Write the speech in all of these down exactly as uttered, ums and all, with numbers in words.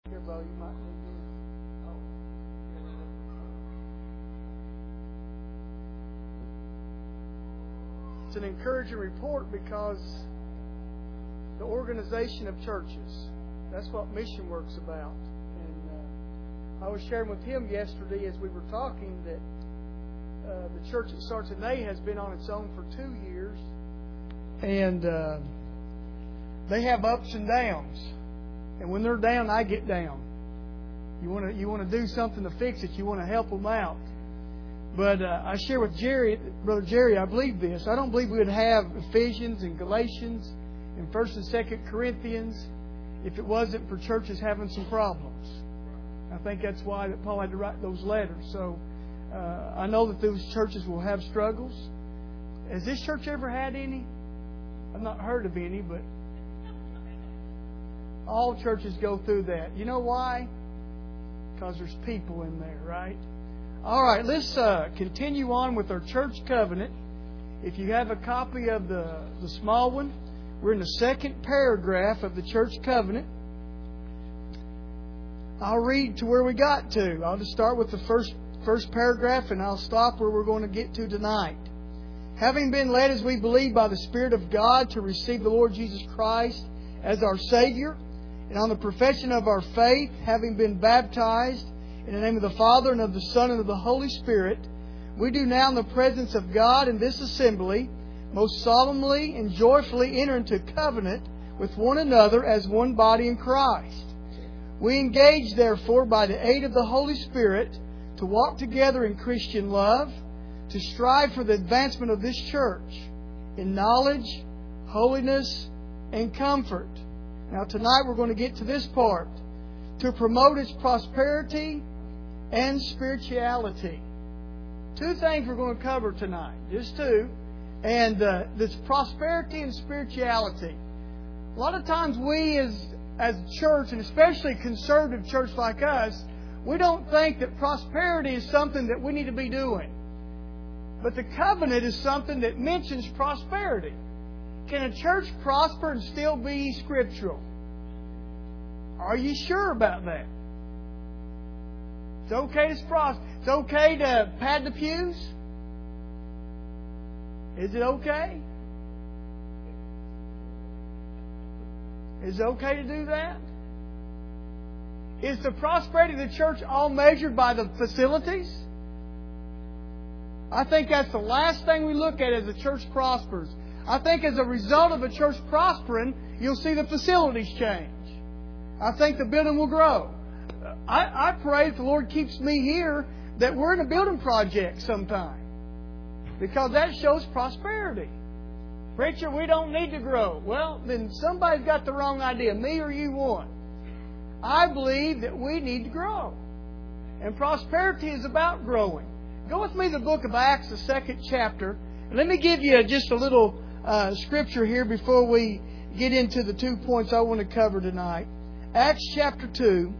Here, Bo, you might need this. Oh. It's an encouraging report because the organization of churches, that's what mission work's about. And uh, I was sharing with him yesterday as we were talking that uh, the church that starts in May has been on its own for two years. And uh, they have ups and downs. And when they're down, I get down. You want to you want to do something to fix it. You want to help them out. But uh, I share with Jerry, Brother Jerry, I believe this. I don't believe we would have Ephesians and Galatians and First and Second Corinthians if it wasn't for churches having some problems. I think that's why that Paul had to write those letters. So uh, I know that those churches will have struggles. Has this church ever had any? I've not heard of any, but all churches go through that. You know why? Because there's people in there, right? All right, let's uh, continue on with our church covenant. If you have a copy of the, the small one, we're in the second paragraph of the church covenant. I'll read to where we got to. I'll just start with the first first paragraph and I'll stop where we're going to get to tonight. Having been led, as we believe, by the Spirit of God to receive the Lord Jesus Christ as our Savior, and on the profession of our faith, having been baptized in the name of the Father and of the Son and of the Holy Spirit, we do now in the presence of God in this assembly most solemnly and joyfully enter into covenant with one another as one body in Christ. We engage, therefore, by the aid of the Holy Spirit, to walk together in Christian love, to strive for the advancement of this church in knowledge, holiness, and comfort. Now tonight we're going to get to this part. To promote its prosperity and spirituality. Two things we're going to cover tonight. Just two. And uh, this prosperity and spirituality. A lot of times we as, as a church, and especially a conservative church like us, we don't think that prosperity is something that we need to be doing. But the covenant is something that mentions prosperity. Can a church prosper and still be scriptural? Are you sure about that? It's okay to prosper. It's okay to pad the pews? Is it okay? Is it okay to do that? Is the prosperity of the church all measured by the facilities? I think that's the last thing we look at as the church prospers. I think as a result of a church prospering, you'll see the facilities change. I think the building will grow. I, I pray that the Lord keeps me here, that we're in a building project sometime. Because that shows prosperity. Preacher, we don't need to grow. Well, then somebody's got the wrong idea. Me or you one. I believe that we need to grow. And prosperity is about growing. Go with me to the book of Acts, the second chapter. And let me give you just a little uh, scripture here before we get into the two points I want to cover tonight. Acts chapter two.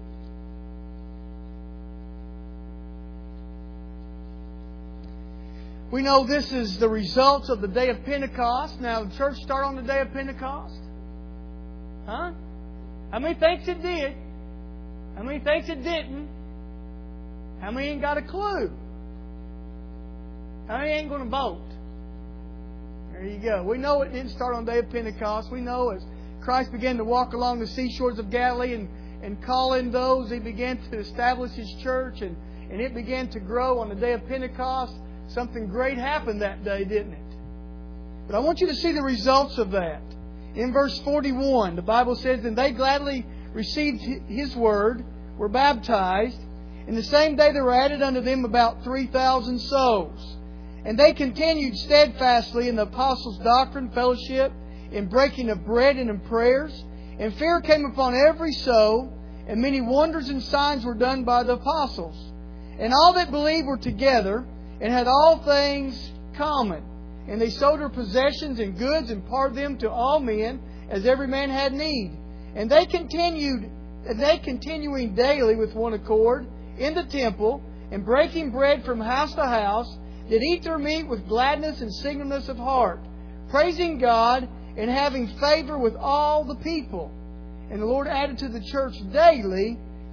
We know this is the results of the day of Pentecost. Now, the church started on the day of Pentecost? Huh? How many thinks it did? How many thinks it didn't? How many ain't got a clue? How many ain't going to vote? There you go. We know it didn't start on the day of Pentecost. We know as Christ began to walk along the seashores of Galilee and, and call in those, He began to establish His church and, and it began to grow on the day of Pentecost. Something great happened that day, didn't it? But I want you to see the results of that. In verse forty-one, the Bible says, "And they gladly received His word, were baptized. And the same day there were added unto them about three thousand souls. And they continued steadfastly in the apostles' doctrine, fellowship, in breaking of bread and in prayers. And fear came upon every soul, and many wonders and signs were done by the apostles. And all that believed were together, and had all things common. And they sold their possessions and goods, and parted them to all men, as every man had need. And they continued, and they continuing daily with one accord in the temple, and breaking bread from house to house, did eat their meat with gladness and singleness of heart, praising God and having favor with all the people. And the Lord added to the church daily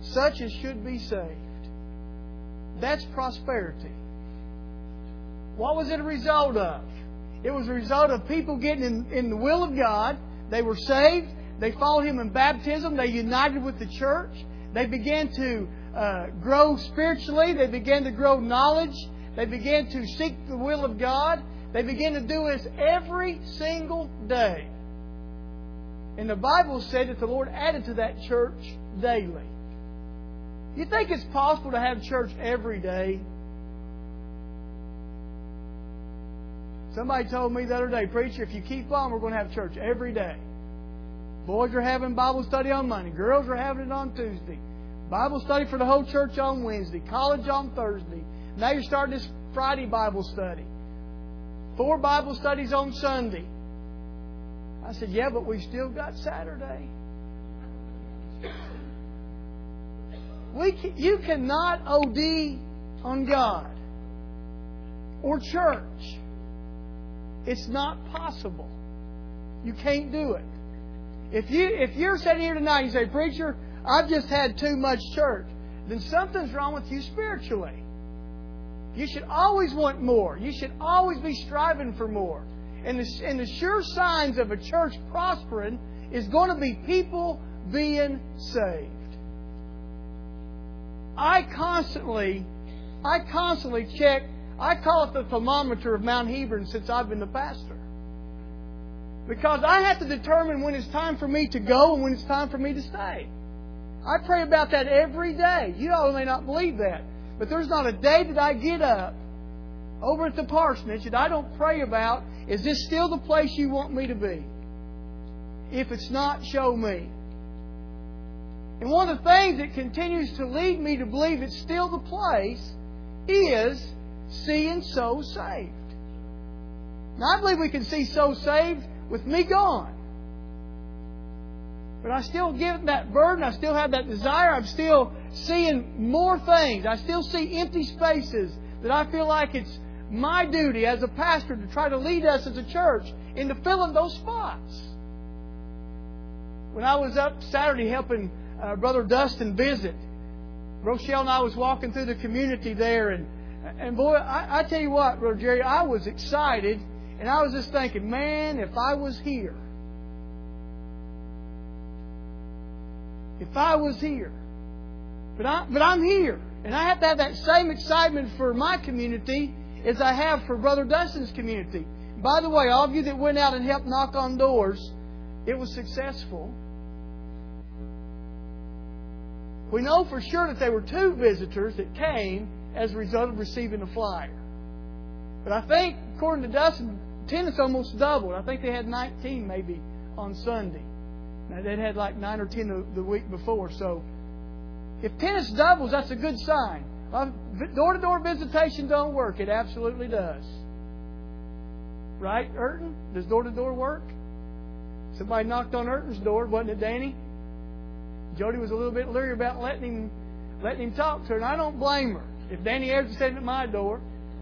such as should be saved. That's prosperity. What was it a result of? It was a result of people getting in, in the will of God. They were saved. They followed Him in baptism. They united with the church. They began to uh, grow spiritually. They began to grow knowledge. They began to seek the will of God. They began to do this every single day. And the Bible said that the Lord added to that church daily. You think it's possible to have church every day? Somebody told me the other day, preacher, if you keep on, we're going to have church every day. Boys are having Bible study on Monday. Girls are having it on Tuesday. Bible study for the whole church on Wednesday. College on Thursday. Now you're starting this Friday Bible study. Four Bible studies on Sunday. I said, yeah, but we've still got Saturday. We can, you cannot O D on God or church. It's not possible. You can't do it. If you if you're sitting here tonight and you say, preacher, I've just had too much church, then something's wrong with you spiritually. You should always want more. You should always be striving for more. And the, and the sure signs of a church prospering is going to be people being saved. I constantly, I constantly check, I call it the thermometer of Mount Hebron since I've been the pastor. Because I have to determine when it's time for me to go and when it's time for me to stay. I pray about that every day. You all may not believe that. But there's not a day that I get up over at the parsonage that I don't pray about, is this still the place you want me to be? If it's not, show me. And one of the things that continues to lead me to believe it's still the place is seeing souls saved. Now, I believe we can see souls saved with me gone. But I still get that burden. I still have that desire. I'm still seeing more things. I still see empty spaces that I feel like it's my duty as a pastor to try to lead us as a church into filling those spots. When I was up Saturday helping uh, Brother Dustin visit, Rochelle and I was walking through the community there, and and boy, I, I tell you what, Brother Jerry, I was excited, and I was just thinking, man, if I was here, if I was here, but I but I'm here, and I have to have that same excitement for my community as I have for Brother Dustin's community. By the way, all of you that went out and helped knock on doors, it was successful. We know for sure that there were two visitors that came as a result of receiving a flyer. But I think, according to Dustin, attendance almost doubled. I think they had nineteen maybe on Sunday. Now, they'd had like nine or ten the, the week before. So, if attendance doubles, that's a good sign. Door-to-door visitation don't work. It absolutely does. Right, Urton? Does door-to-door work? Somebody knocked on Urton's door, wasn't it, Danny? Jody was a little bit leery about letting him letting him talk to her, and I don't blame her. If Danny ever said at my door.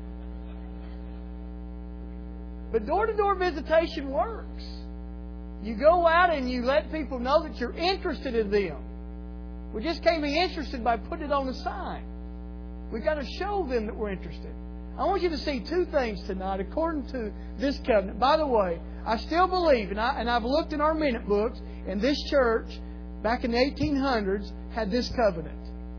But door-to-door visitation works. You go out and you let people know that you're interested in them. We just can't be interested by putting it on a sign. We've got to show them that we're interested. I want you to see two things tonight according to this covenant. By the way, I still believe, and, I, and I've looked in our minute books, and this church, back in the eighteen hundreds, had this covenant.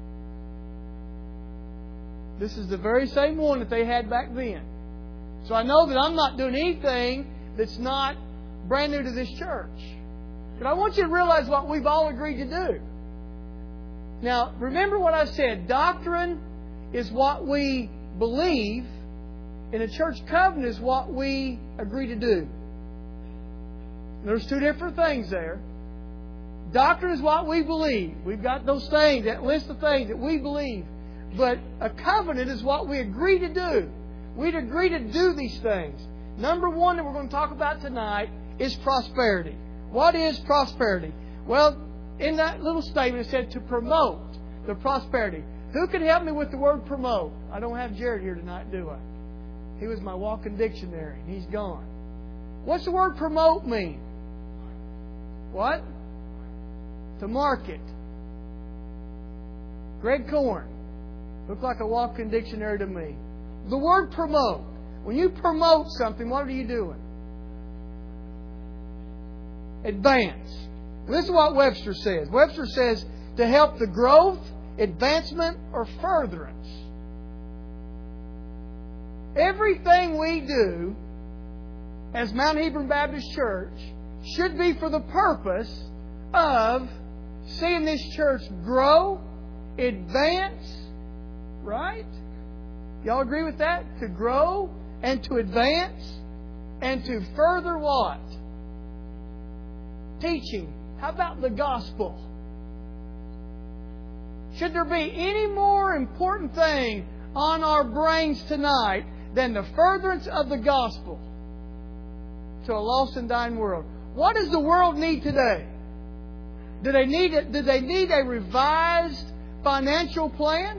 This is the very same one that they had back then. So I know that I'm not doing anything that's not brand new to this church. But I want you to realize what we've all agreed to do. Now, remember what I said. Doctrine is what we believe, and a church covenant is what we agree to do. There's two different things there. Doctrine is what we believe. We've got those things, that list of things that we believe. But a covenant is what we agree to do. We'd agree to do these things. Number one that we're going to talk about tonight is prosperity. What is prosperity? Well, in that little statement it said to promote the prosperity. Who can help me with the word promote? I don't have Jared here tonight, do I? He was my walking dictionary, and he's gone. What's the word promote mean? What? To market. Greg Corn. Looked like a walking dictionary to me. The word promote. When you promote something, what are you doing? Advance. This is what Webster says. Webster says to help the growth, advancement, or furtherance. Everything we do as Mount Hebron Baptist Church should be for the purpose of seeing this church grow, advance, right? Y'all agree with that? To grow and to advance and to further what? Teaching. How about the gospel? Should there be any more important thing on our brains tonight than the furtherance of the gospel to a lost and dying world? What does the world need today? Do they need a, do they need a revised financial plan?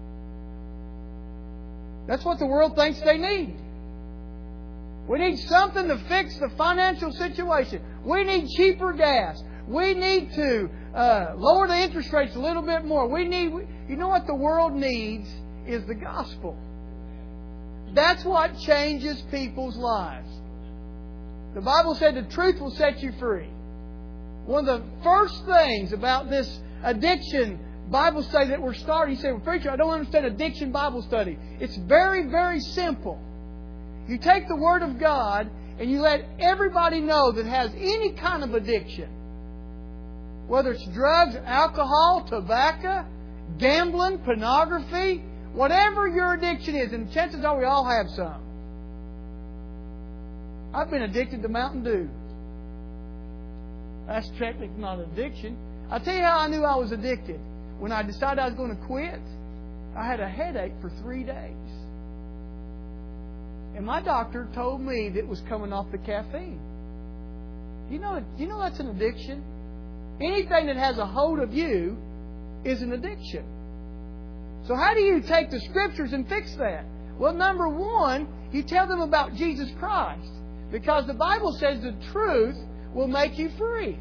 That's what the world thinks they need. We need something to fix the financial situation. We need cheaper gas. We need to uh, lower the interest rates a little bit more. We need, you know what the world needs is the gospel. That's what changes people's lives. The Bible said the truth will set you free. One of the first things about this addiction Bible study that we're starting, you say, well, preacher, I don't understand addiction Bible study. It's very, very simple. You take the Word of God and you let everybody know that has any kind of addiction, whether it's drugs, alcohol, tobacco, gambling, pornography, whatever your addiction is, and chances are we all have some. I've been addicted to Mountain Dew. That's technically not an addiction. I'll tell you how I knew I was addicted. When I decided I was going to quit, I had a headache for three days. And my doctor told me that it was coming off the caffeine. You know, you know that's an addiction? Anything that has a hold of you is an addiction. So how do you take the Scriptures and fix that? Well, number one, you tell them about Jesus Christ. Because the Bible says the truth will make you free.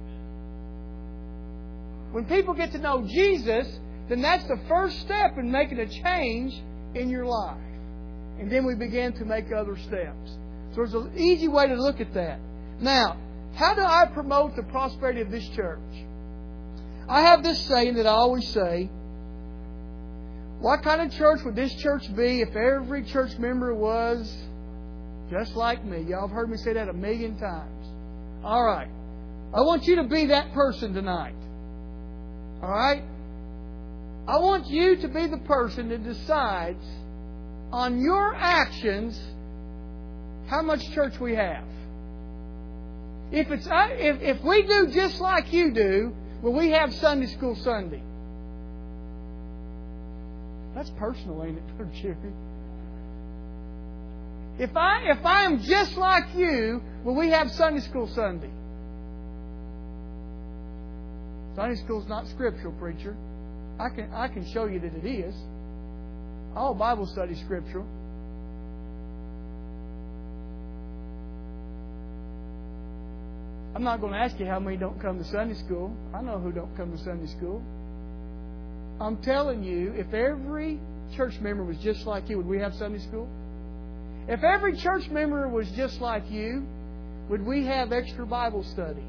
When people get to know Jesus, then that's the first step in making a change in your life. And then we begin to make other steps. So there's an easy way to look at that. Now, how do I promote the prosperity of this church? I have this saying that I always say. What kind of church would this church be if every church member was just like me? Y'all have heard me say that a million times. All right. I want you to be that person tonight. All right? I want you to be the person that decides on your actions how much church we have. If it's if if we do just like you do, well, we have Sunday school Sunday. That's personal, ain't it, Brother Jerry? If I if I am just like you, well, we have Sunday school Sunday. Sunday school's not scriptural, preacher. I can I can show you that it is. All Bible study is scriptural. I'm not going to ask you how many don't come to Sunday school. I know who don't come to Sunday school. I'm telling you, if every church member was just like you, would we have Sunday school? If every church member was just like you, would we have extra Bible study?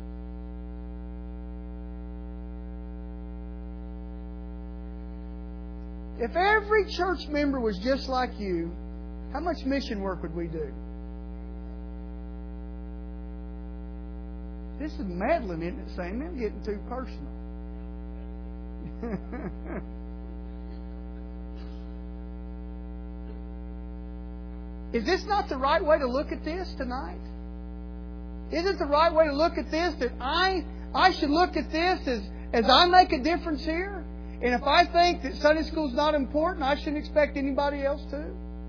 If every church member was just like you, how much mission work would we do? This is meddling, isn't it, Sam? I'm getting too personal. Is this not the right way to look at this tonight? Is it the right way to look at this that I I should look at this as, as I make a difference here? And if I think that Sunday school is not important, I shouldn't expect anybody else to?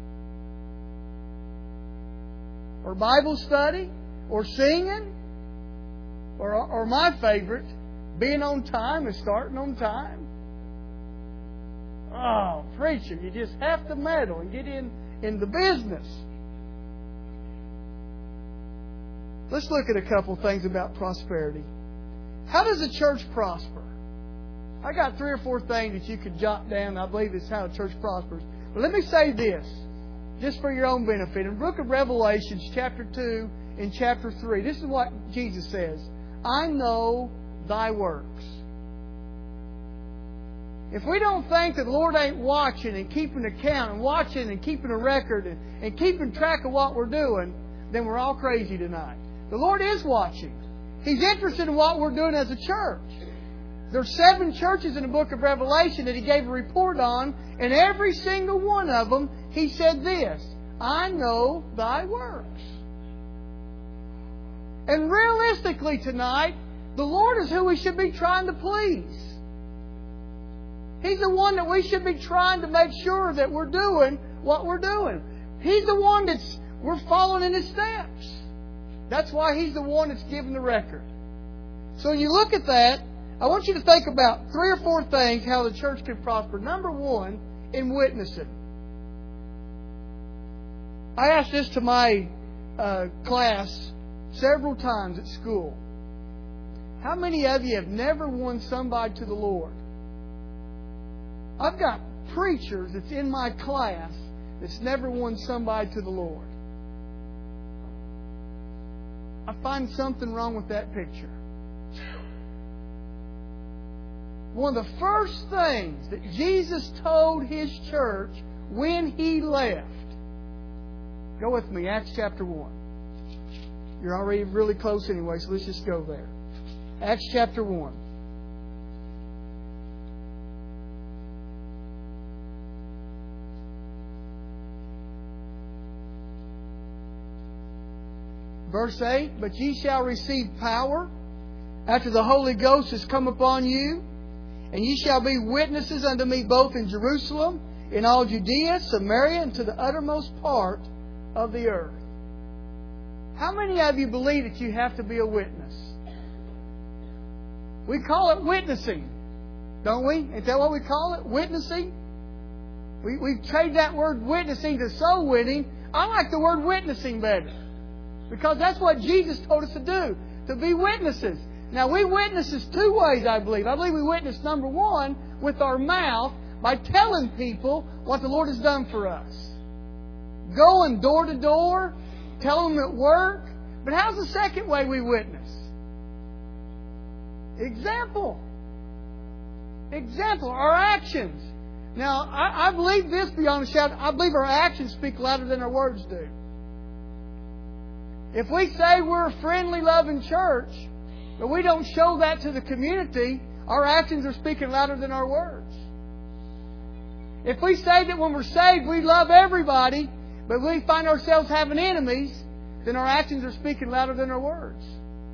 Or Bible study? Or singing? Or, or my favorite, being on time and starting on time? Oh, preacher, you just have to meddle and get in, in the business. Let's look at a couple things about prosperity. How does a church prosper? I got three or four things that you could jot down. I believe it's how a church prospers. But let me say this, just for your own benefit. In the book of Revelation, chapter two and chapter three, this is what Jesus says. I know thy works. If we don't think that the Lord ain't watching and keeping account and watching and keeping a record and, and keeping track of what we're doing, then we're all crazy tonight. The Lord is watching. He's interested in what we're doing as a church. There's seven churches in the book of Revelation that He gave a report on, and every single one of them, He said this, I know thy works. And realistically tonight, the Lord is who we should be trying to please. He's the one that we should be trying to make sure that we're doing what we're doing. He's the one that's we're following in His steps. That's why He's the one that's giving the record. So when you look at that, I want you to think about three or four things how the church can prosper. Number one, in witnessing. I asked this to my uh, class several times at school. How many of you have never won somebody to the Lord? I've got preachers that's in my class that's never won somebody to the Lord. I find something wrong with that picture. One of the first things that Jesus told His church when He left. Go with me, Acts chapter one. You're already really close anyway, so let's just go there. Acts chapter one. Verse eight, but ye shall receive power after the Holy Ghost has come upon you, and ye shall be witnesses unto me both in Jerusalem, in all Judea, Samaria, and to the uttermost part of the earth. How many of you believe that you have to be a witness? We call it witnessing, don't we? Is that what we call it? Witnessing? We, we trade that word witnessing to soul winning. I like the word witnessing better. Because that's what Jesus told us to do, to be witnesses. Now, we witnesses two ways, I believe. I believe we witness, number one, with our mouth, by telling people what the Lord has done for us. Going door to door, telling them at work. But how's the second way we witness? Example. Example, our actions. Now, I, I believe this beyond a shadow. I believe our actions speak louder than our words do. If we say we're a friendly, loving church, but we don't show that to the community, our actions are speaking louder than our words. If we say that when we're saved we love everybody, but we find ourselves having enemies, then our actions are speaking louder than our words.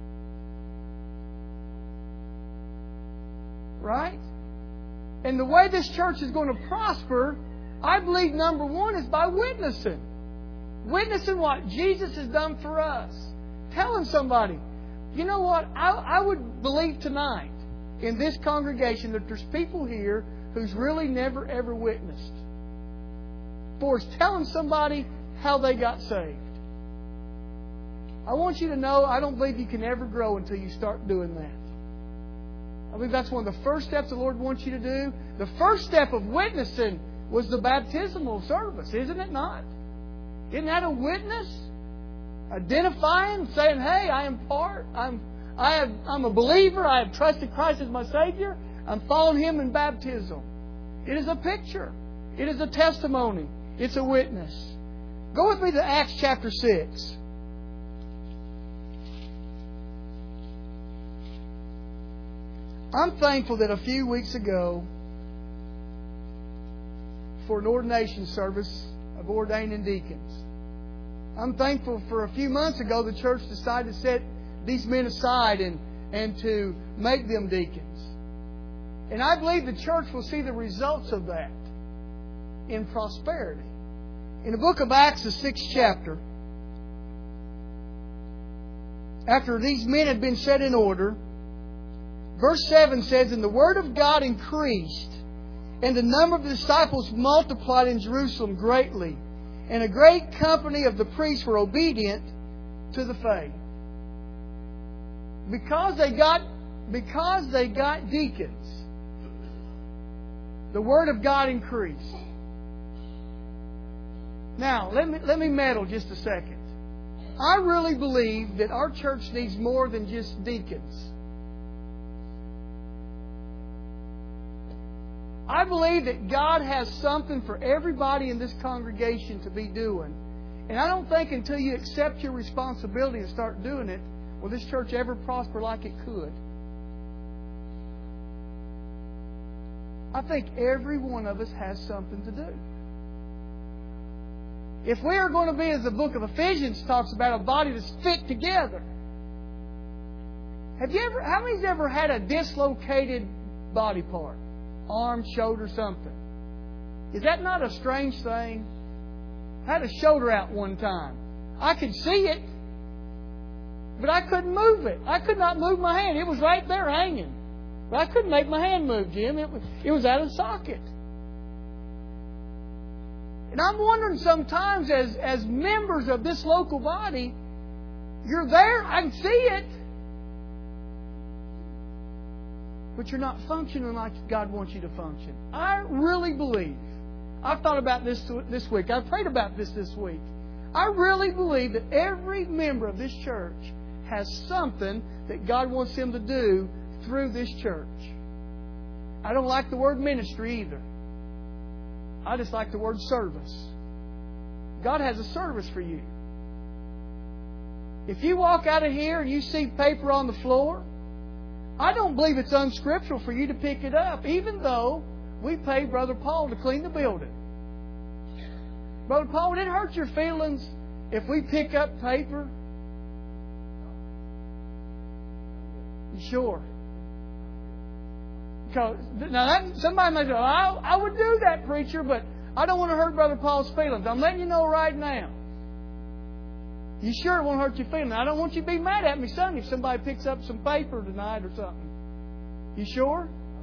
Right? And the way this church is going to prosper, I believe number one is by witnessing. Witnessing what Jesus has done for us. Telling somebody, you know what, I, I would believe tonight in this congregation that there's people here who's really never ever witnessed. For telling somebody how they got saved. I want you to know, I don't believe you can ever grow until you start doing that. I believe that's one of the first steps the Lord wants you to do. The first step of witnessing was the baptismal service, isn't it not? Isn't that a witness? Identifying, saying, hey, I am part, I'm I have I'm a believer, I have trusted Christ as my Savior, I'm following Him in baptism. It is a picture. It is a testimony. It's a witness. Go with me to Acts chapter six. I'm thankful that a few weeks ago, for an ordination service of ordaining deacons, I'm thankful for a few months ago the church decided to set these men aside and, and to make them deacons. And I believe the church will see the results of that in prosperity. In the book of Acts, the sixth chapter, after these men had been set in order, verse seven says, and the word of God increased, and the number of the disciples multiplied in Jerusalem greatly, and a great company of the priests were obedient to the faith. Because they got, because they got deacons, The Word of God increase. Now, let me, let me meddle just a second. I really believe that our church needs more than just deacons. I believe that God has something for everybody in this congregation to be doing. And I don't think until you accept your responsibility and start doing it, will this church ever prosper like it could. I think every one of us has something to do. If we are going to be, as the book of Ephesians talks about, a body that's fit together. Have you ever, how many's ever had a dislocated body part? Arm, shoulder, something. Is that not a strange thing? I had a shoulder out one time. I could see it, but I couldn't move it. I could not move my hand. It was right there hanging. But I couldn't make my hand move, Jim. It was, it was out of socket. And I'm wondering sometimes as, as members of this local body, you're there, I can see it, but you're not functioning like God wants you to function. I really believe, I've thought about this this week, I've prayed about this this week. I really believe that every member of this church has something that God wants them to do through this church. I don't like the word ministry either. I just like the word service. God has a service for you. If you walk out of here and you see paper on the floor, I don't believe it's unscriptural for you to pick it up, even though we paid Brother Paul to clean the building. Brother Paul, would it hurt your feelings if we pick up paper? You sure? Because now that, somebody may say, well, I, I would do that, preacher, but I don't want to hurt Brother Paul's feelings. I'm letting you know right now. You sure it won't hurt your feelings? I don't want you to be mad at me Sunday if somebody picks up some paper tonight or something. You sure?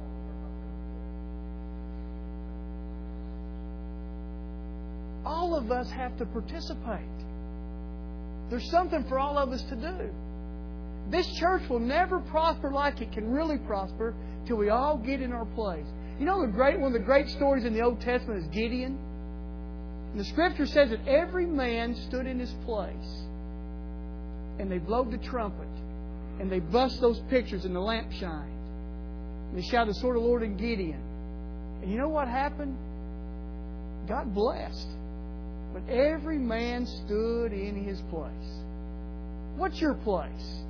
All of us have to participate. There's something for all of us to do. This church will never prosper like it can really prosper till we all get in our place. You know, the great one of the great stories in the Old Testament is Gideon. And the Scripture says that every man stood in his place. And they blowed the trumpet. And they bust those pictures and the lamp shined. And they shouted the sword of the Lord in Gideon. And you know what happened? God blessed. But every man stood in his place. What's your place?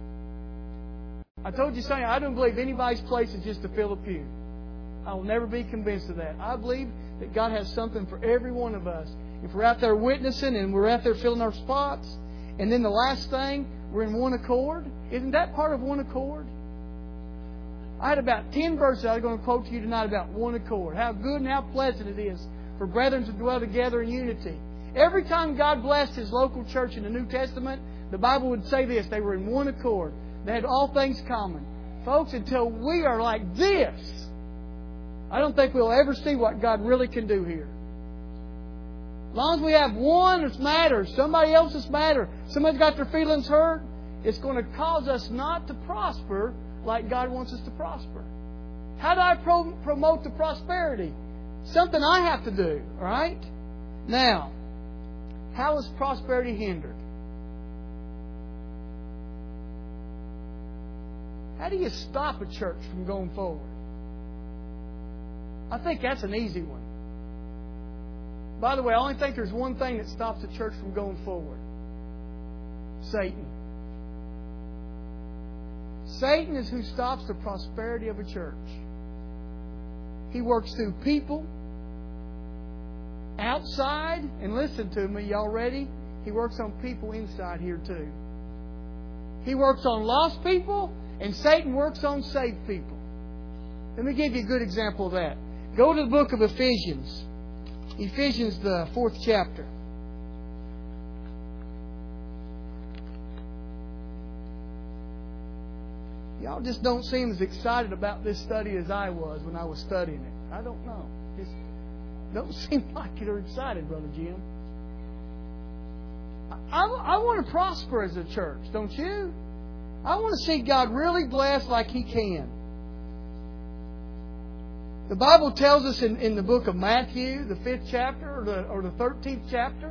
I told you Sunday, I don't believe anybody's place is just to fill a pew. I will never be convinced of that. I believe that God has something for every one of us. If we're out there witnessing and we're out there filling our spots, and then the last thing, we're in one accord. Isn't that part of one accord? I had about ten verses I was going to quote to you tonight about one accord. How good and how pleasant it is for brethren to dwell together in unity. Every time God blessed His local church in the New Testament, the Bible would say this: they were in one accord. They had all things common. Folks, until we are like this, I don't think we'll ever see what God really can do here. As long as we have one that's matters, somebody else's matter, somebody's got their feelings hurt, it's going to cause us not to prosper like God wants us to prosper. How do I pro- promote the prosperity? Something I have to do, all right? Now, how is prosperity hindered? How do you stop a church from going forward? I think that's an easy one. By the way, I only think there's one thing that stops a church from going forward. Satan. Satan is who stops the prosperity of a church. He works through people outside, and listen to me, y'all ready? He works on people inside here too. He works on lost people, and Satan works on saved people. Let me give you a good example of that. Go to the book of Ephesians. Ephesians, the fourth chapter. Y'all just don't seem as excited about this study as I was when I was studying it. I don't know. Just don't seem like you're excited, Brother Jim. I, I want to prosper as a church, don't you? I want to see God really bless like He can. The Bible tells us in, in the book of Matthew, the fifth chapter, or the, or the thirteenth chapter,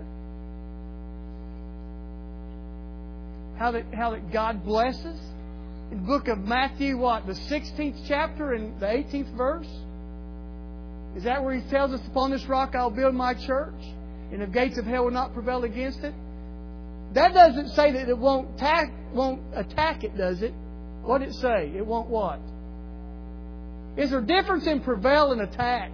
how that, how that God blesses. In the book of Matthew, what? The sixteenth chapter and the eighteenth verse? Is that where He tells us, upon this rock I'll build my church, and the gates of hell will not prevail against it? That doesn't say that it won't attack, won't attack it, does it? What did it say? It won't what? Is there a difference in prevail and attack?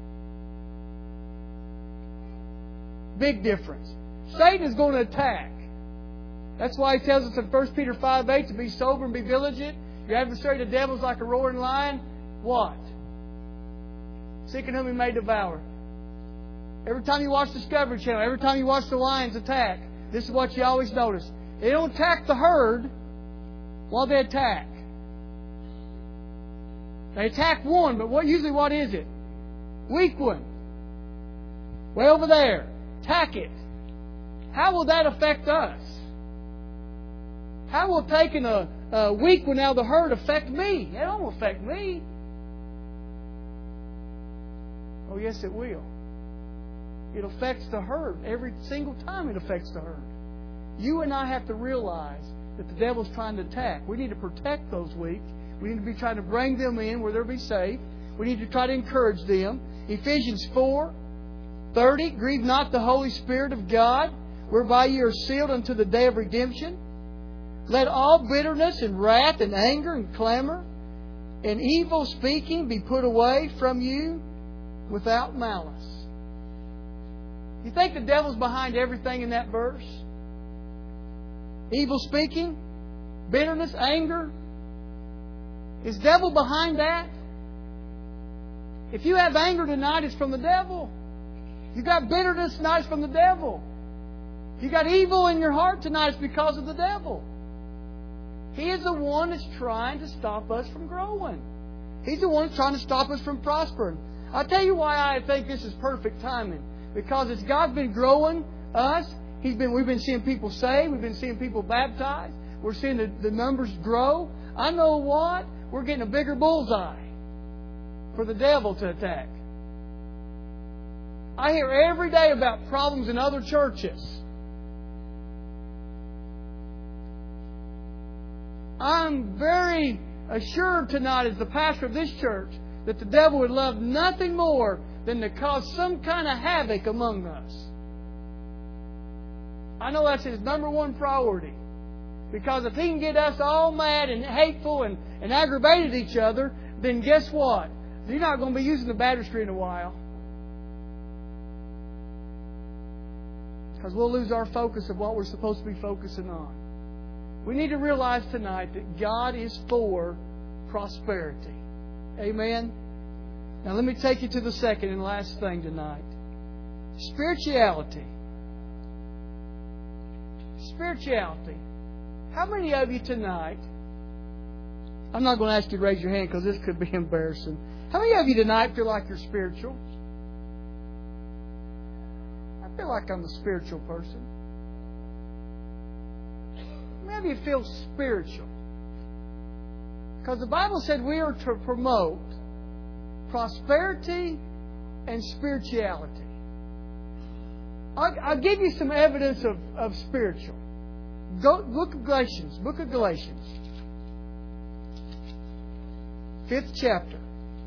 Big difference. Satan is going to attack. That's why He tells us in First Peter five eight to be sober and be vigilant. Your adversary, the devil, is like a roaring lion. What? Seeking whom he may devour. Every time you watch Discovery Channel, every time you watch the lions attack, this is what you always notice. They don't attack the herd while they attack. They attack one, but what usually what is it? Weak one. Way over there. Attack it. How will that affect us? How will taking a, a weak one out of the herd affect me? It don't affect me. Oh, yes, it will. It affects the herd. Every single time it affects the herd. You and I have to realize that the devil's trying to attack. We need to protect those weak. We need to be trying to bring them in where they'll be safe. We need to try to encourage them. Ephesians four thirty, grieve not the Holy Spirit of God, whereby ye are sealed unto the day of redemption. Let all bitterness and wrath and anger and clamor and evil speaking be put away from you without malice. You think the devil's behind everything in that verse? Evil speaking? Bitterness? Anger? Is devil behind that? If you have anger tonight, it's from the devil. You got bitterness tonight, it's from the devil. If you got evil in your heart tonight, it's because of the devil. He is the one that's trying to stop us from growing. He's the one that's trying to stop us from prospering. I'll tell you why I think this is perfect timing. Because as God's been growing us, He's been we've been seeing people saved, we've been seeing people baptized, we're seeing the, the numbers grow. I know what? We're getting a bigger bullseye for the devil to attack. I hear every day about problems in other churches. I'm very assured tonight as the pastor of this church that the devil would love nothing more than to cause some kind of havoc among us. I know that's his number one priority. Because if he can get us all mad and hateful and, and aggravated at each other, then guess what? You're not going to be using the baptistry in a while. Because we'll lose our focus of what we're supposed to be focusing on. We need to realize tonight that God is for prosperity. Amen? Now let me take you to the second and last thing tonight. Spirituality. Spirituality. How many of you tonight, I'm not going to ask you to raise your hand because this could be embarrassing. How many of you tonight feel like you're spiritual? I feel like I'm a spiritual person. How many of you feel spiritual? Because the Bible said we are to promote prosperity and spirituality. I'll, I'll give you some evidence of, of spiritual. Go, book of Galatians, book of Galatians, fifth chapter.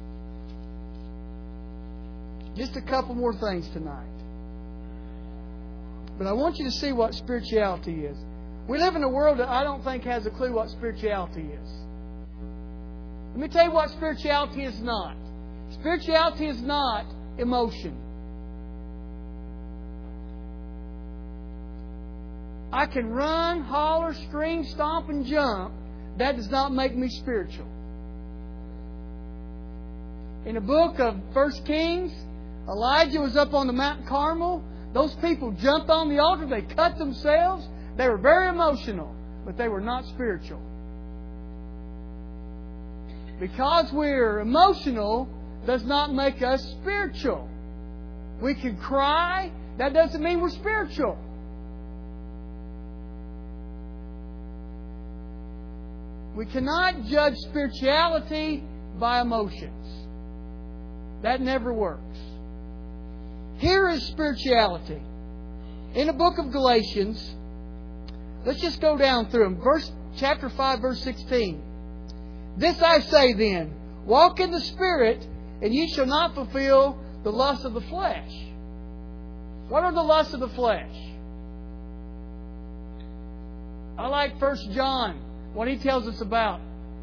Just a couple more things tonight. But I want you to see what spirituality is. We live in a world that I don't think has a clue what spirituality is. Let me tell you what spirituality is not. Spirituality is not emotion. I can run, holler, scream, stomp, and jump. That does not make me spiritual. In the book of First Kings, Elijah was up on the Mount Carmel. Those people jumped on the altar. They cut themselves. They were very emotional, but they were not spiritual. Because we're emotional does not make us spiritual. We can cry. That doesn't mean we're spiritual. We cannot judge spirituality by emotions. That never works. Here is spirituality. In the book of Galatians, let's just go down through them. Verse, chapter five, verse sixteen. This I say then, walk in the Spirit, and ye shall not fulfill the lusts of the flesh. What are the lusts of the flesh? I like First John, what he tells us about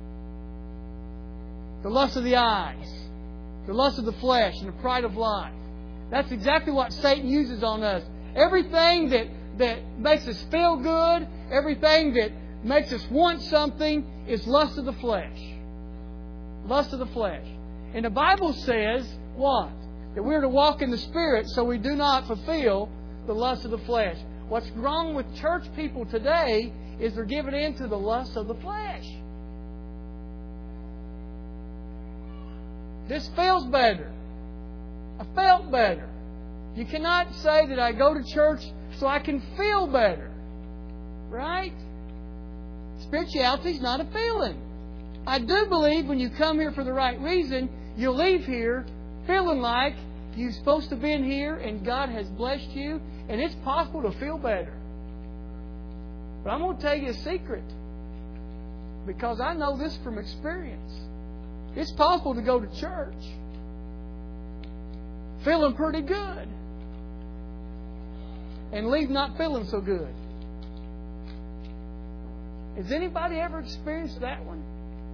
the lust of the eyes, the lust of the flesh, and the pride of life. That's exactly what Satan uses on us. Everything that, that makes us feel good, everything that makes us want something is lust of the flesh. Lust of the flesh. And the Bible says what? That we're to walk in the Spirit so we do not fulfill the lust of the flesh. What's wrong with church people today is they're giving in to the lust of the flesh. This feels better. I felt better. You cannot say that I go to church so I can feel better. Right? Spirituality is not a feeling. I do believe when you come here for the right reason, you'll leave here feeling like you're supposed to be in here and God has blessed you, and it's possible to feel better. But I'm going to tell you a secret, because I know this from experience. It's possible to go to church feeling pretty good and leave not feeling so good. Has anybody ever experienced that one?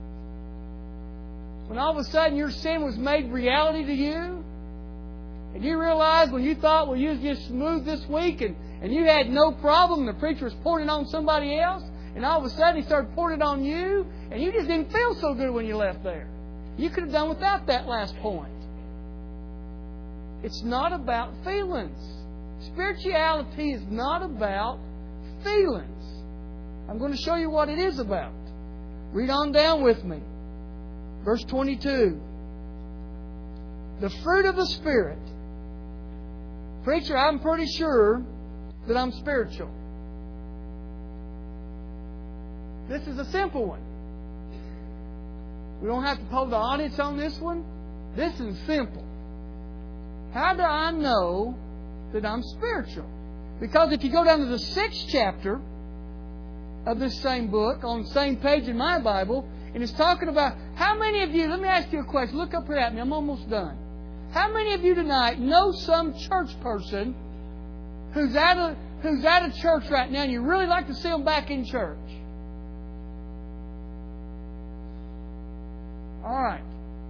When all of a sudden your sin was made reality to you, and you realized when you thought, well, you was just smooth this week, and, and you had no problem, the preacher was pouring it on somebody else, and all of a sudden he started pouring it on you, and you just didn't feel so good when you left there. You could have done without that last point. It's not about feelings. Spirituality is not about feelings. I'm going to show you what it is about. Read on down with me. Verse twenty-two. The fruit of the Spirit. Preacher, I'm pretty sure that I'm spiritual. This is a simple one. We don't have to poll the audience on this one. This is simple. How do I know that I'm spiritual? Because if you go down to the sixth chapter of this same book, on the same page in my Bible, and it's talking about how many of you, let me ask you a question. Look up here at me. I'm almost done. How many of you tonight know some church person who's at a, who's at a church right now and you really like to see them back in church? All right.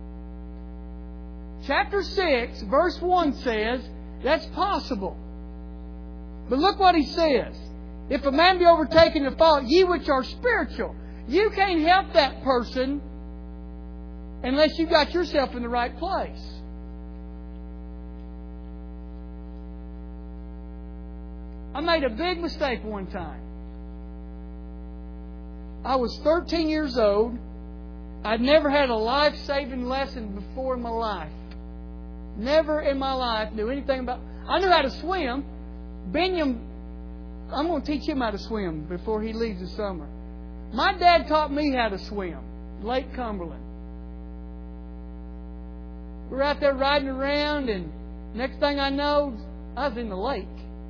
Chapter six, verse one says that's possible. But look what he says. If a man be overtaken in fault, ye which are spiritual. You can't help that person unless you got yourself in the right place. I made a big mistake one time. I was thirteen years old. I'd never had a life-saving lesson before in my life. Never in my life knew anything about... I knew how to swim. Biniam, I'm going to teach him how to swim before he leaves this summer. My dad taught me how to swim. Lake Cumberland. We were out there riding around, and next thing I know, I was in the lake.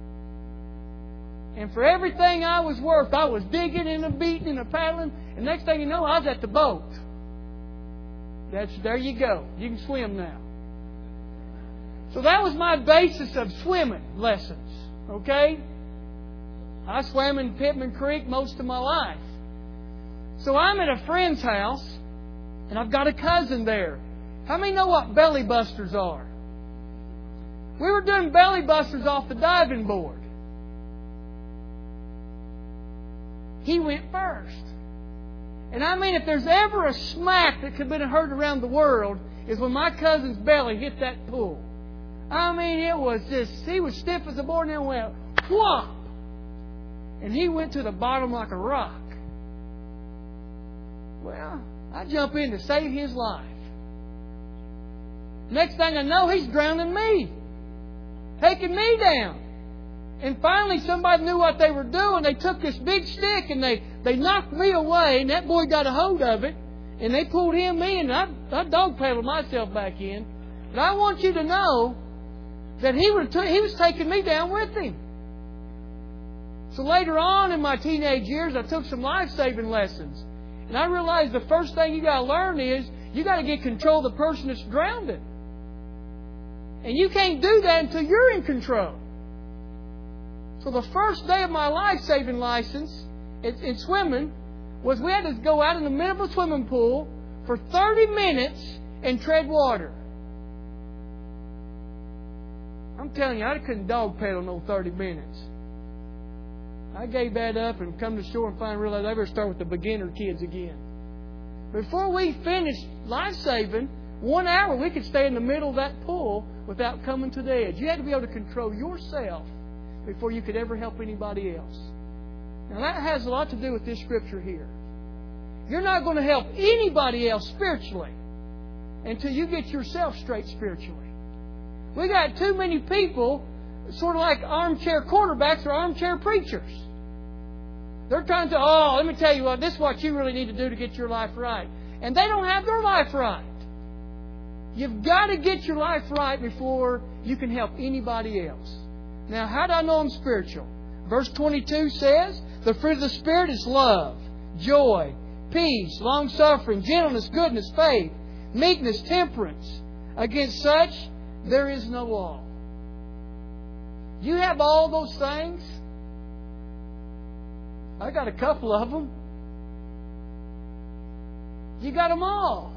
And for everything I was worth, I was digging and a beating and a paddling, and next thing you know, I was at the boat. That's there you go. You can swim now. So that was my basis of swimming lessons. Okay? I swam in Pittman Creek most of my life. So I'm at a friend's house, and I've got a cousin there. How many know what belly busters are? We were doing belly busters off the diving board. He went first. And I mean, if there's ever a smack that could have been heard around the world, is when my cousin's belly hit that pool. I mean, it was just, he was stiff as a board and then went, whop! And he went to the bottom like a rock. Well, I jump in to save his life. Next thing I know, he's drowning me. Taking me down. And finally somebody knew what they were doing. They took this big stick and they, they knocked me away, and that boy got a hold of it. And they pulled him in, and I, I dog paddled myself back in. But I want you to know that He, would t- he was taking me down with Him. So later on in my teenage years, I took some life-saving lessons. And I realized the first thing you got to learn is you got to get control of the person that's drowning. And you can't do that until you're in control. So the first day of my life-saving license in, in swimming was we had to go out in the middle of a swimming pool for thirty minutes and tread water. I'm telling you, I couldn't dog pedal no thirty minutes. I gave that up and come to shore and finally realized I better start with the beginner kids again. Before we finished life-saving, one hour we could stay in the middle of that pool without coming to the edge. You had to be able to control yourself before you could ever help anybody else. Now that has a lot to do with this scripture here. You're not going to help anybody else spiritually until you get yourself straight spiritually. We got too many people sort of like armchair quarterbacks or armchair preachers. They're trying to, oh, let me tell you what, this is what you really need to do to get your life right. And they don't have their life right. You've got to get your life right before you can help anybody else. Now, how do I know I'm spiritual? Verse twenty-two says, the fruit of the Spirit is love, joy, peace, long-suffering, gentleness, goodness, faith, meekness, temperance. Against such, there is no law. You have all those things? I got a couple of them. You got them all.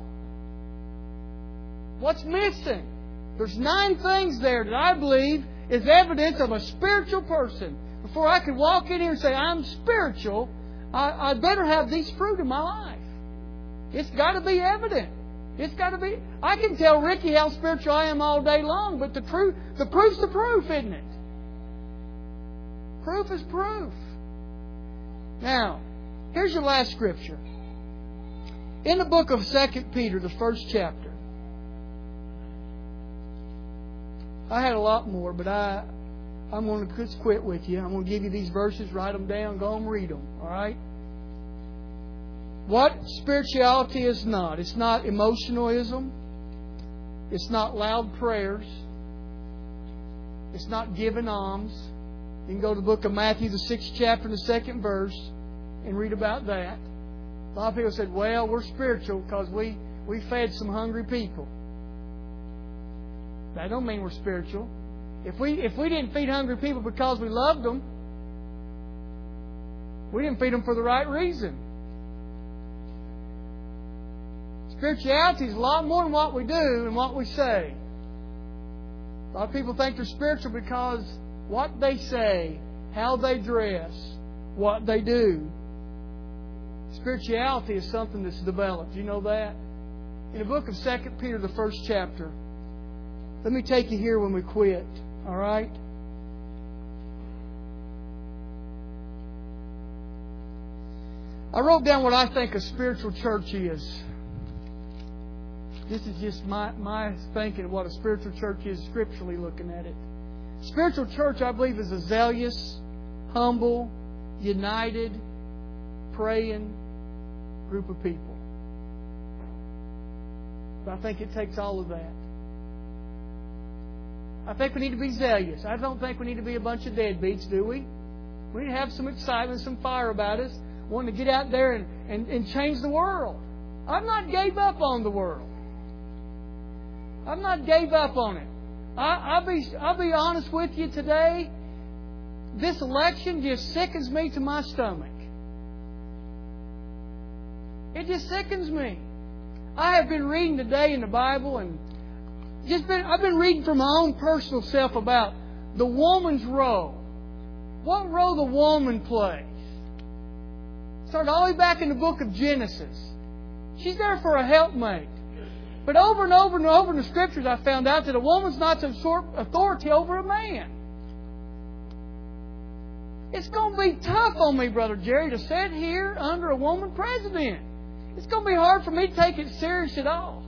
What's missing? There's nine things there that I believe is evidence of a spiritual person. Before I could walk in here and say, I'm spiritual, I, I better have these fruit in my life. It's got to be evident. It's got to be. I can tell Ricky how spiritual I am all day long, but the truth, the proof's the proof, isn't it? Proof is proof. Now, here's your last scripture. In the book of Second Peter, the first chapter. I had a lot more, but I, I'm going to just quit with you. I'm going to give you these verses, write them down, go and read them. All right? What spirituality is not? It's not emotionalism. It's not loud prayers. It's not giving alms. You can go to the book of Matthew, the sixth chapter, and the second verse, and read about that. A lot of people said, well, we're spiritual because we, we fed some hungry people. That don't mean we're spiritual. If we if we didn't feed hungry people because we loved them, we didn't feed them for the right reason. Spirituality is a lot more than what we do and what we say. A lot of people think they're spiritual because what they say, how they dress, what they do. Spirituality is something that's developed. You know that? In the book of Second Peter, the first chapter, let me take you here when we quit. All right? I wrote down what I think a spiritual church is. This is just my, my thinking of what a spiritual church is scripturally looking at it. Spiritual church, I believe, is a zealous, humble, united, praying group of people. But I think it takes all of that. I think we need to be zealous. I don't think we need to be a bunch of deadbeats, do we? We need to have some excitement, some fire about us, wanting to get out there and, and, and change the world. I've not gave up on the world. I've not gave up on it. I, I'll be I'll be honest with you today. This election just sickens me to my stomach. It just sickens me. I have been reading today in the Bible and just been I've been reading from my own personal self about the woman's role. What role the woman plays. Started all the way back in the book of Genesis. She's there for a helpmate. But over and over and over in the Scriptures I found out that a woman's not to absorb authority over a man. It's going to be tough on me, Brother Jerry, to sit here under a woman president. It's going to be hard for me to take it serious at all.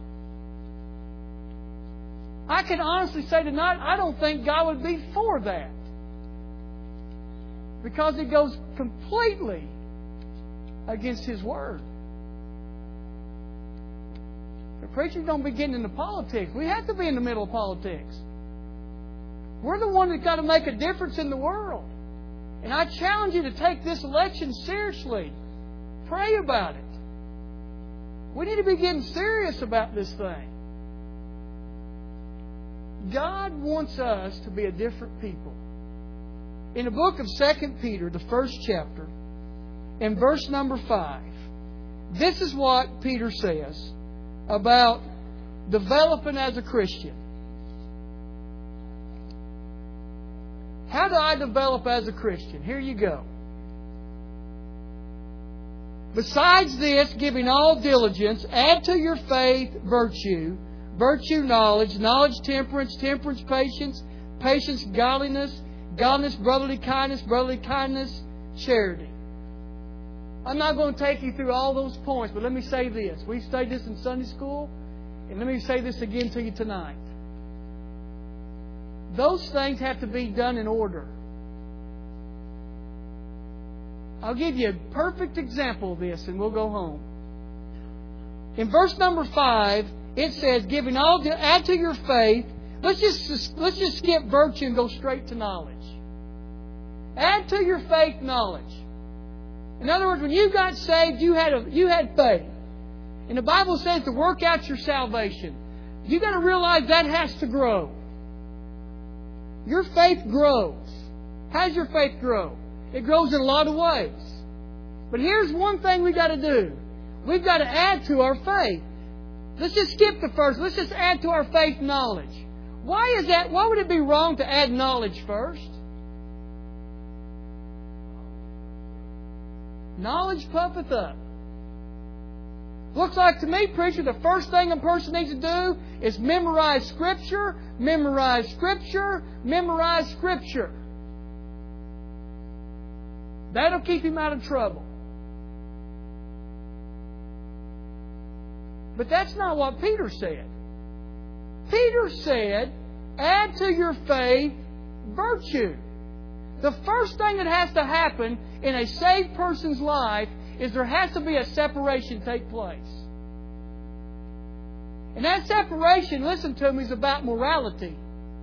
I can honestly say tonight, I don't think God would be for that. Because it goes completely against His Word. The preachers don't be getting into politics. We have to be in the middle of politics. We're the ones that got to make a difference in the world. And I challenge you to take this election seriously. Pray about it. We need to be getting serious about this thing. God wants us to be a different people. In the book of Second Peter, the first chapter, in verse number five, this is what Peter says about developing as a Christian. How do I develop as a Christian? Here you go. Besides this, giving all diligence, add to your faith virtue, virtue knowledge, knowledge temperance, temperance patience, patience godliness, godliness brotherly kindness, brotherly kindness charity. I'm not going to take you through all those points, but let me say this. We studied this in Sunday school, and let me say this again to you tonight. Those things have to be done in order. I'll give you a perfect example of this, and we'll go home. In verse number five, it says, "Giving all, add to your faith." Let's just let's just skip virtue and go straight to knowledge. Add to your faith knowledge. In other words, when you got saved, you had a you had faith, and the Bible says to work out your salvation. You got to realize that has to grow. Your faith grows. How does your faith grow? It grows in a lot of ways. But here's one thing we got to do. We've got to add to our faith. Let's just skip the first. Let's just add to our faith knowledge. Why is that? Why would it be wrong to add knowledge first? Knowledge puffeth up. Looks like to me, preacher, the first thing a person needs to do is memorize Scripture, memorize Scripture, memorize Scripture. That'll keep him out of trouble. But that's not what Peter said. Peter said, add to your faith virtue. The first thing that has to happen in a saved person's life is there has to be a separation take place. And that separation, listen to me, is about morality.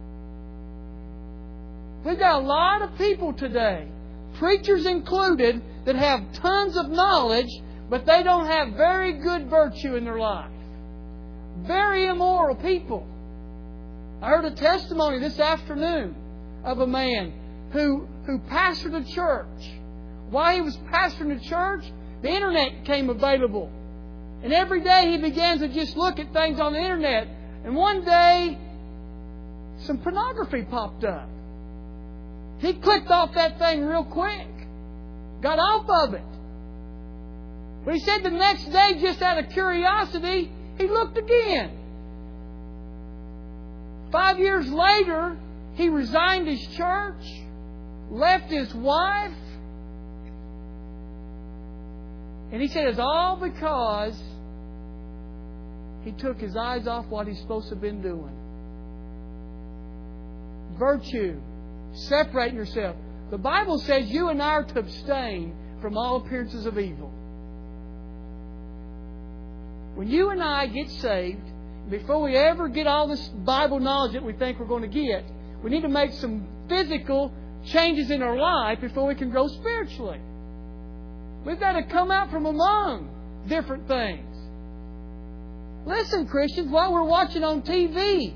We've got a lot of people today, preachers included, that have tons of knowledge, but they don't have very good virtue in their life. Very immoral people. I heard a testimony this afternoon of a man who, who pastored a church. While he was pastoring the church, the internet became available. And every day he began to just look at things on the internet. And one day, some pornography popped up. He clicked off that thing real quick. Got off of it. But he said the next day, just out of curiosity, he looked again. Five years later, he resigned his church, left his wife, and he said it's all because he took his eyes off what he's supposed to have been doing. Virtue. Separating yourself. The Bible says you and I are to abstain from all appearances of evil. When you and I get saved, before we ever get all this Bible knowledge that we think we're going to get, we need to make some physical changes in our life before we can grow spiritually. We've got to come out from among different things. Listen, Christians, while we're watching on T V,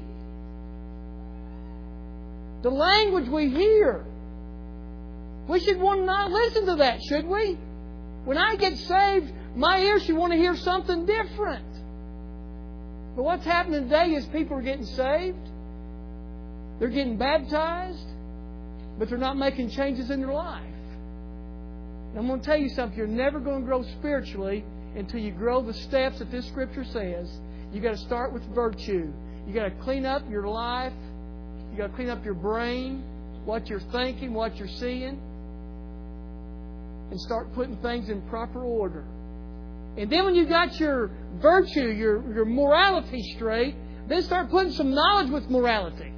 the language we hear, we should want to not listen to that, should we? When I get saved, my ears should want to hear something different. But what's happening today is people are getting saved, they're getting baptized, but they're not making changes in their life. And I'm going to tell you something. You're never going to grow spiritually until you grow the steps that this Scripture says. You've got to start with virtue. You've got to clean up your life. You've got to clean up your brain, what you're thinking, what you're seeing, and start putting things in proper order. And then when you got your virtue, your, your morality straight, then start putting some knowledge with morality.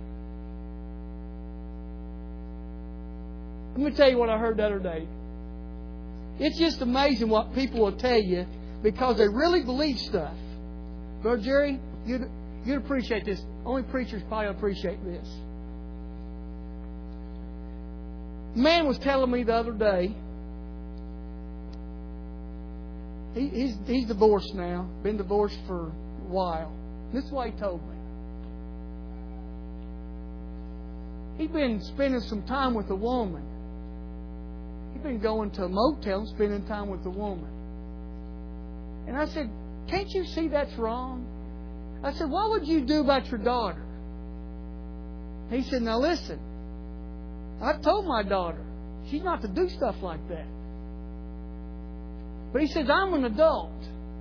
Let me tell you what I heard the other day. It's just amazing what people will tell you because they really believe stuff. Brother Jerry, you'd, you'd appreciate this. Only preachers probably appreciate this. A man was telling me the other day, he, he's, he's divorced now, been divorced for a while. This is what he told me. He'd been spending some time with a woman. He'd been going to a motel and spending time with a woman. And I said, can't you see that's wrong? I said, what would you do about your daughter? He said, now listen, I've told my daughter she's not to do stuff like that. But he says, I'm an adult.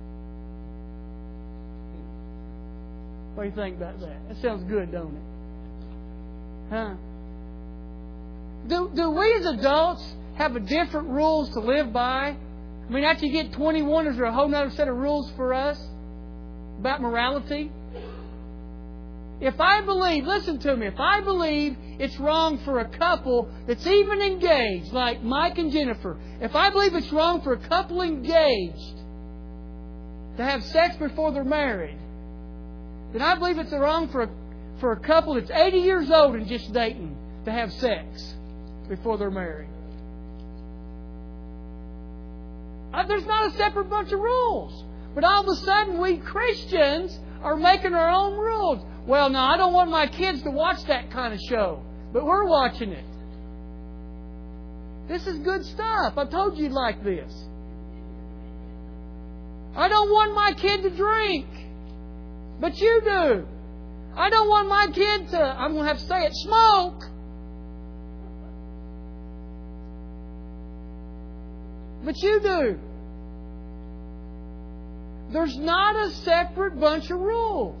What do you think about that? That sounds good, don't it? Huh? Do, do we as adults have a different rules to live by? I mean, after you get twenty-one, is there a whole other set of rules for us about morality? If I believe, listen to me, if I believe it's wrong for a couple that's even engaged, like Mike and Jennifer, if I believe it's wrong for a couple engaged to have sex before they're married, then I believe it's wrong for a, for a couple that's eighty years old and just dating to have sex before they're married. Uh, there's not a separate bunch of rules. But all of a sudden, we Christians are making our own rules. Well, now, I don't want my kids to watch that kind of show, but we're watching it. This is good stuff. I told you you'd like this. I don't want my kid to drink, but you do. I don't want my kid to, I'm going to have to say it, smoke. But you do. There's not a separate bunch of rules.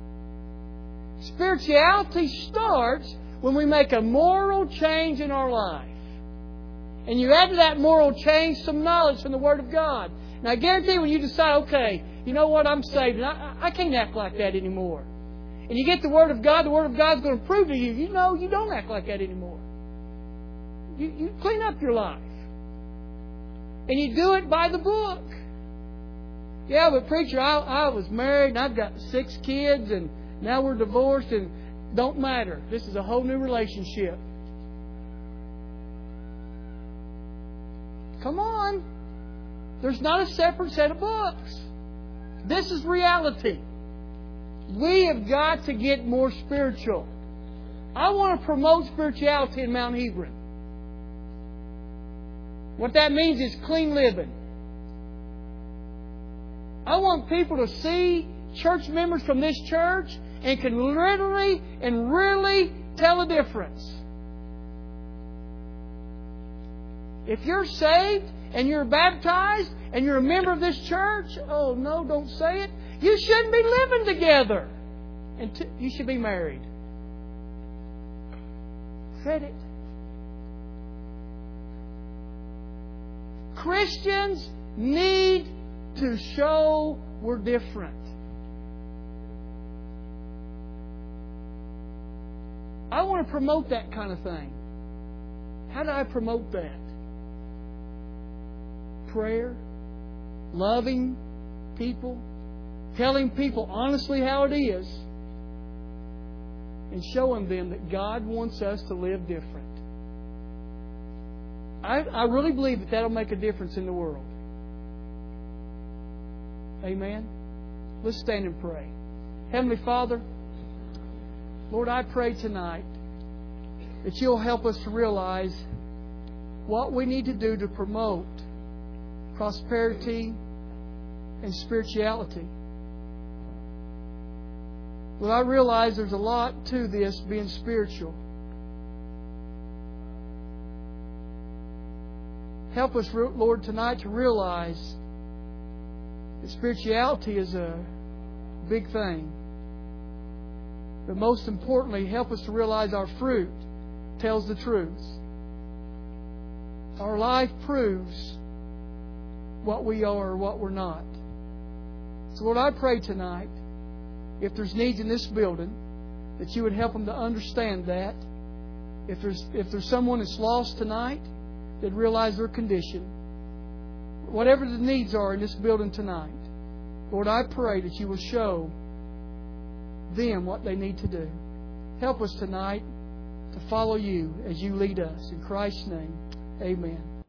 Spirituality starts when we make a moral change in our life. And you add to that moral change some knowledge from the Word of God. And I guarantee when you decide, okay, you know what, I'm saved, and I, I can't act like that anymore. And you get the Word of God, the Word of God's going to prove to you, you know, you don't act like that anymore. You, you clean up your life. And you do it by the book. Yeah, but preacher, I, I was married and I've got six kids and now we're divorced and don't matter. This is a whole new relationship. Come on. There's not a separate set of books. This is reality. We have got to get more spiritual. I want to promote spirituality in Mount Hebron. What that means is clean living. I want people to see church members from this church and can literally and really tell a difference. If you're saved and you're baptized and you're a member of this church, oh no, don't say it. You shouldn't be living together. And t- you should be married. Said it. Christians need to show we're different. I want to promote that kind of thing. How do I promote that? Prayer, loving people, telling people honestly how it is, and showing them that God wants us to live different. I, I really believe that that'll make a difference in the world. Amen? Let's stand and pray. Heavenly Father, Lord, I pray tonight that You'll help us to realize what we need to do to promote prosperity and spirituality. Well, I realize there's a lot to this being spiritual. Help us, Lord, tonight to realize that spirituality is a big thing. But most importantly, help us to realize our fruit tells the truth. Our life proves what we are or what we're not. So, Lord, I pray tonight, if there's needs in this building, that You would help them to understand that. If there's if there's someone that's lost tonight, they'd realize their condition. Whatever the needs are in this building tonight, Lord, I pray that You will show them what they need to do. Help us tonight to follow You as You lead us. In Christ's name, amen.